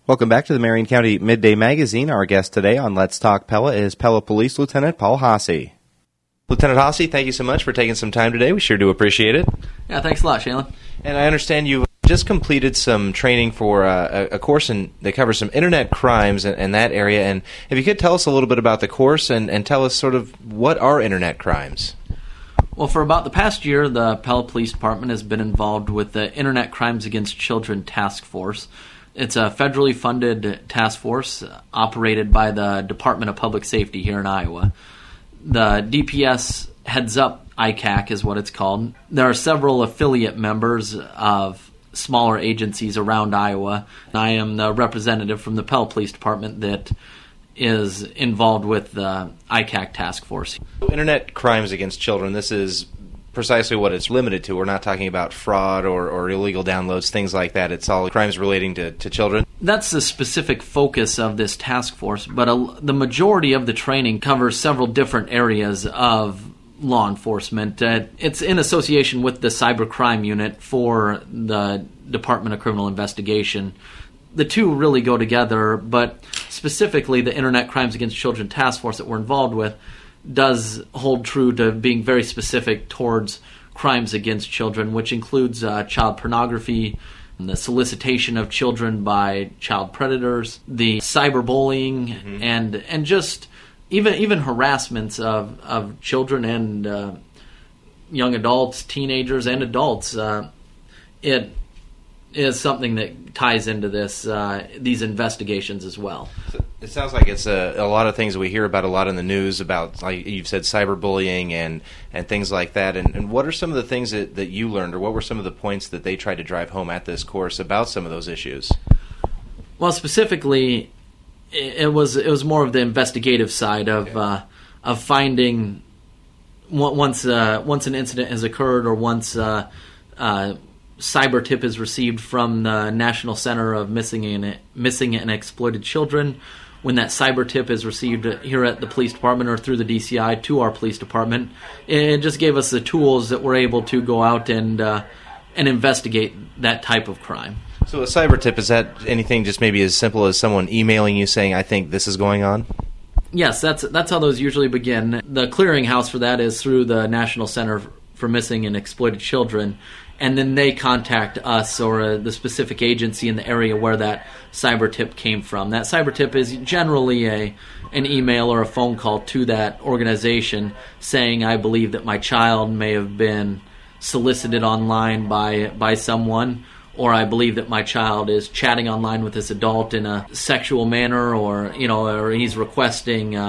Welcome back to the Marion County Midday Magazine. Our guest today on Let's Talk Pella is Pella Police Lieutenant Paul Haase. Lieutenant Haase, thank you so much for taking some time today. We sure do appreciate it. Yeah, thanks a lot, Shailen. And I understand you've just completed some training for a course that covers some internet crimes in that area. And if you could tell us a little bit about the course and tell us sort of what are internet crimes. Well, for about the past year, the Pella Police Department has been involved with the Internet Crimes Against Children Task Force. It's a federally funded task force operated by the Department of Public Safety here in Iowa. The DPS heads up ICAC is what it's called. There are several affiliate members of smaller agencies around Iowa. I am the representative from the Pella Police Department that is involved with the ICAC task force. Internet crimes against children, this is precisely what it's limited to. We're not talking about fraud or illegal downloads, things like that. It's all crimes relating to children. That's the specific focus of this task force, but the majority of the training covers several different areas of law enforcement. It's in association with the Cybercrime Unit for the Department of Criminal Investigation. The two really go together, but specifically the Internet Crimes Against Children Task Force that we're involved with does hold true to being very specific towards crimes against children, which includes child pornography, the solicitation of children by child predators, the cyberbullying, and just even harassments of children and young adults, teenagers, and adults. It is something that ties into these investigations as well. It sounds like it's a lot of things we hear about a lot in the news about, like you've said, cyberbullying and things like that. And what are some of the things that you learned, or what were some of the points that they tried to drive home at this course about some of those issues? Well, specifically, it was more of the investigative side of finding once an incident has occurred, or once cyber tip is received from the National Center of Missing and Exploited Children. When that cyber tip is received here at the police department or through the DCI to our police department, it just gave us the tools that we're able to go out and investigate that type of crime. So a cyber tip, is that anything just maybe as simple as someone emailing you saying, I think this is going on? Yes, that's how those usually begin. The clearinghouse for that is through the National Center for Missing and Exploited Children, and then they contact us or the specific agency in the area where that cyber tip came from. That cyber tip is generally an email or a phone call to that organization saying, I believe that my child may have been solicited online by someone, or I believe that my child is chatting online with this adult in a sexual manner, or he's requesting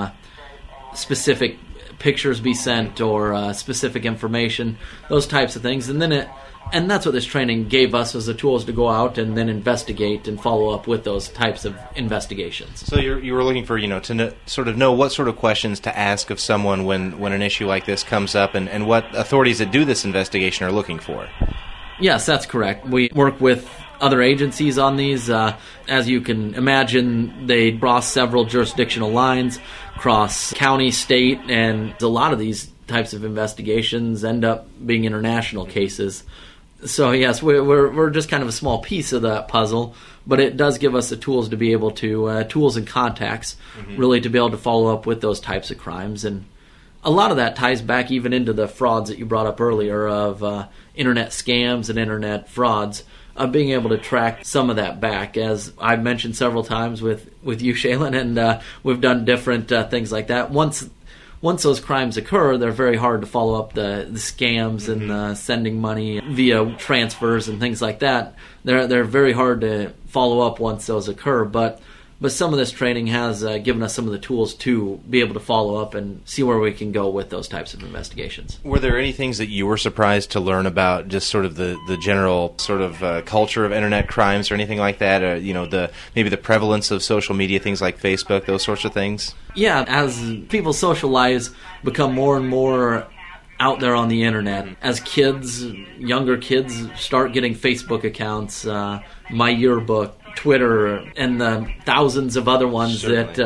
specific pictures be sent, or specific information, those types of things. And that's what this training gave us, as the tools to go out and then investigate and follow up with those types of investigations. So you were looking for, to sort of know what sort of questions to ask of someone when an issue like this comes up, and what authorities that do this investigation are looking for. Yes, that's correct. We work with other agencies on these. As you can imagine, they cross several jurisdictional lines, cross county, state, and a lot of these types of investigations end up being international cases. So yes, we're just kind of a small piece of that puzzle, but it does give us the tools to be able to, tools and contacts, really to be able to follow up with those types of crimes. And a lot of that ties back even into the frauds that you brought up earlier of internet scams and internet frauds, of being able to track some of that back. As I've mentioned several times with you, Shailen, and we've done different things like that. Once those crimes occur, they're very hard to follow up the scams and sending money via transfers and things like that. They're very hard to follow up once those occur, but some of this training has given us some of the tools to be able to follow up and see where we can go with those types of investigations. Were there any things that you were surprised to learn about just sort of the general sort of culture of internet crimes or anything like that? Or, maybe the prevalence of social media, things like Facebook, those sorts of things? Yeah, as people's social lives become more and more out there on the internet, as younger kids start getting Facebook accounts, My Yearbook, Twitter, and the thousands of other ones that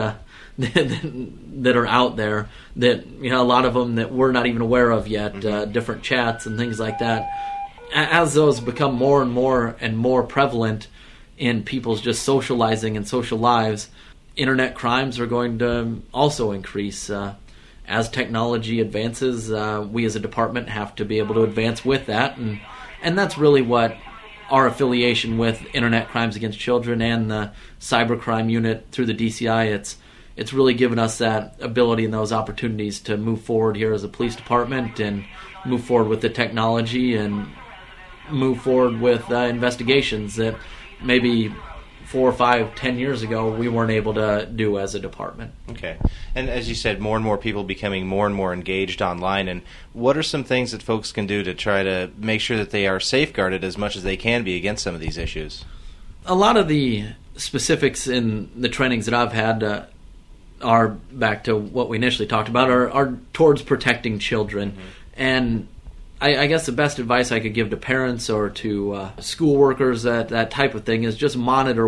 are out there, that a lot of them that we're not even aware of yet, different chats and things like that. As those become more and more prevalent, in people's just socializing and social lives, internet crimes are going to also increase. As technology advances, we as a department have to be able to advance with that, and that's really what our affiliation with Internet Crimes Against Children and the Cybercrime Unit through the DCI, it's really given us that ability and those opportunities to move forward here as a police department and move forward with the technology and move forward with investigations that maybe 4 or 5, 10 years ago we weren't able to do as a department. Okay. And as you said, more and more people becoming more and more engaged online. And what are some things that folks can do to try to make sure that they are safeguarded as much as they can be against some of these issues? A lot of the specifics in the trainings that I've had are, back to what we initially talked about, are towards protecting children. Mm-hmm. And I guess the best advice I could give to parents or to school workers, that type of thing, is just monitor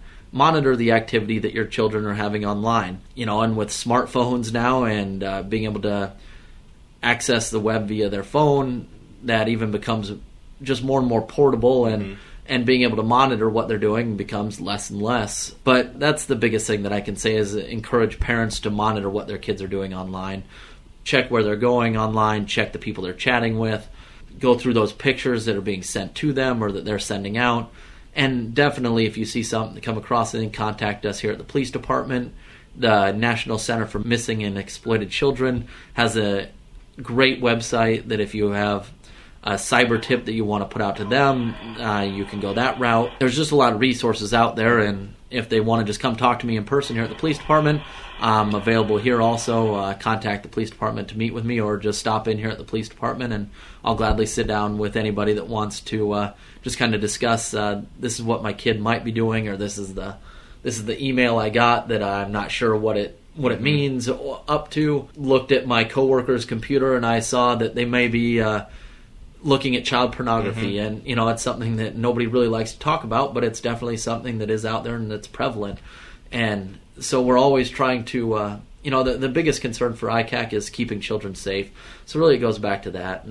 the activity that your children are having online. And with smartphones now and being able to access the web via their phone, that even becomes just more and more portable, and being able to monitor what they're doing becomes less and less. But that's the biggest thing that I can say, is encourage parents to monitor what their kids are doing online. Check where they're going online, check the people they're chatting with, go through those pictures that are being sent to them or that they're sending out. And definitely, if you see something, come across anything, contact us here at the police department. The National Center for Missing and Exploited Children has a great website that if you have a cyber tip that you want to put out to them, you can go that route. There's just a lot of resources out there, and if they want to just come talk to me in person here at the police department, I'm available here also. Contact the police department to meet with me, or just stop in here at the police department, and I'll gladly sit down with anybody that wants to just kind of discuss, this is what my kid might be doing, or this is the email I got that I'm not sure what it means up to. Looked at my coworker's computer and I saw that they may be looking at child pornography, and it's something that nobody really likes to talk about, but it's definitely something that is out there and that's prevalent. And so we're always trying to the biggest concern for ICAC is keeping children safe, so really it goes back to that,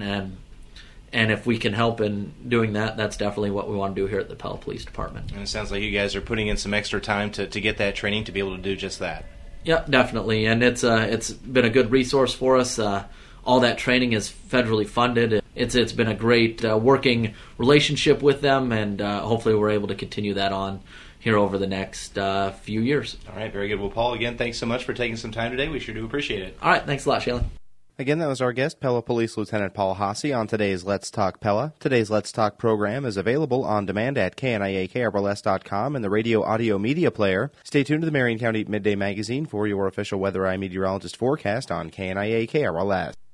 and if we can help in doing that, that's definitely what we want to do here at the Pella Police Department. And it sounds like you guys are putting in some extra time to get that training to be able to do just that. Yeah, definitely, and it's been a good resource for us. All that training is federally funded. It's been a great working relationship with them, and hopefully we're able to continue that on here over the next few years. All right, very good. Well, Paul, again, thanks so much for taking some time today. We sure do appreciate it. All right, thanks a lot, Shayla. Again, that was our guest, Pella Police Lieutenant Paul Haase, on today's Let's Talk Pella. Today's Let's Talk program is available on demand at KNIA-KRLS.com and the radio audio media player. Stay tuned to the Marion County Midday Magazine for your official Weather Eye meteorologist forecast on KNIA-KRLS.